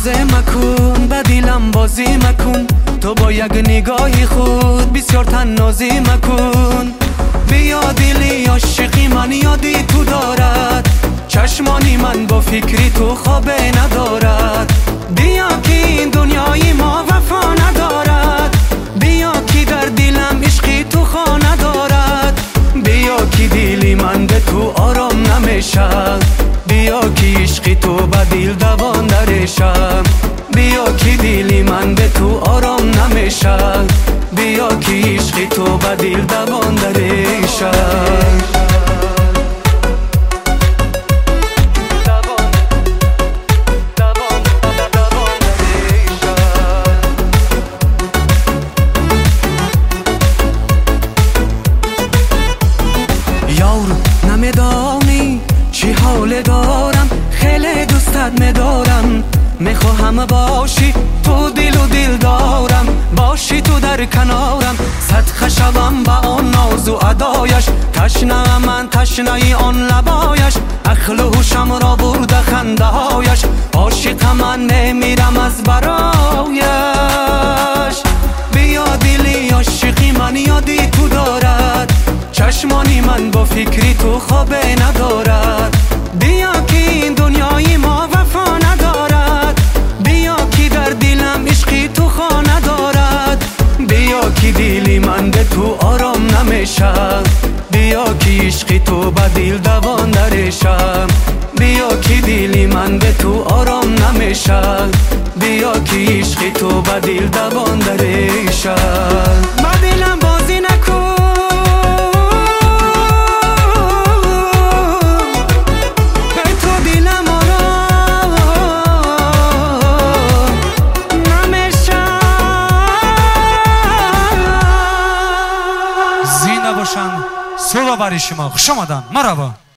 نازه مکن، به دیلم بازی مکن، تو با یک نگاهی خود بسیار تنازی مکن. بیا دیلی عاشقی من یادی تو دارد، چشمانی من با فکری تو خوابه ندارد. بیا که این دنیای ما وفا ندارد، بیا که در دیلم عشقی تو خوا ندارد. بیا که دیلی من به تو آرام نمیشه، بیا که عشقی تو به دیل دوان درشم. بیا که دیلی من به تو آرام نمیشه، بیا که عشقی تو به دیل دوان درشم. نمیدانی چی حال دارم، خیلی دوستت میدارم، میخواهم باشی تو دل و دل دارم، باشی تو در کنارم، صدقه شوم با آن ناز و ادایش، تشنه من تشنه آن لبایش، عقل و هوشم را برده خنده هایش، عاشق من نمیرم از برایش. بیا دلی عاشقی من یادی تو دارد، چشمانی من با فکری تو خوابه ندارد. بیا که این دنیای ما وفا ندارد، بیا که در دیلم عشقی تو خوا ندارد. بیا که دیلی من به تو آرام نمیشه، بیا که عشقی تو به دیل دوان درشم. بیا که دیلی من به تو آرام نمیشه، بیا که عشقی تو به دیل دوان درشم. با دیلم بازی نکن، صلح برای شما خوش آمدن. مرحبا.